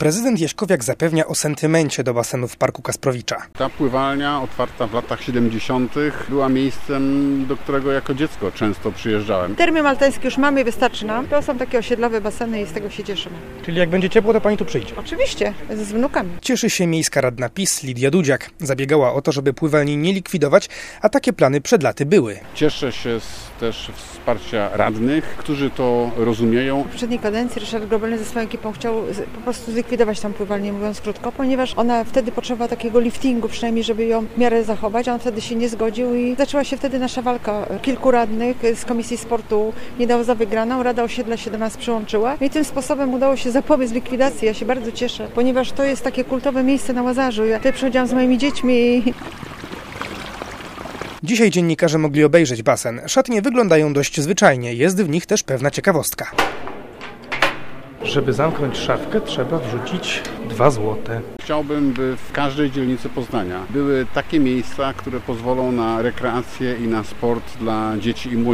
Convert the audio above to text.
Prezydent Jaśkowiak zapewnia o sentymencie do basenu w Parku Kasprowicza. Ta pływalnia, otwarta w latach 70., była miejscem, do którego jako dziecko często przyjeżdżałem. Termy maltańskie już mamy, wystarczy nam. To są takie osiedlowe baseny i z tego się cieszymy. Czyli jak będzie ciepło, to pani tu przyjdzie? Oczywiście, z wnukami. Cieszy się miejska radna PiS Lidia Dudziak. Zabiegała o to, żeby pływalni nie likwidować, a takie plany przed laty były. Cieszę się też wsparcia radnych, którzy to rozumieją. W poprzedniej kadencji Ryszard Grobelny ze swoją ekipą chciał po prostu zlikwidować tam pływalnię, mówiąc krótko, ponieważ ona wtedy potrzebowała takiego liftingu, przynajmniej żeby ją w miarę zachować. On wtedy się nie zgodził i zaczęła się wtedy nasza walka. Kilku radnych z Komisji Sportu nie dało za wygraną. Rada Osiedla się do nas przyłączyła i tym sposobem udało się zapobiec likwidacji. Ja się bardzo cieszę, ponieważ to jest takie kultowe miejsce na Łazarzu. Ja tutaj przychodziłam z moimi dziećmi. Dzisiaj dziennikarze mogli obejrzeć basen. Szatnie wyglądają dość zwyczajnie, jest w nich też pewna ciekawostka. Żeby zamknąć szafkę, trzeba wrzucić 2 złote. Chciałbym, by w każdej dzielnicy Poznania były takie miejsca, które pozwolą na rekreację i na sport dla dzieci i młodzieży.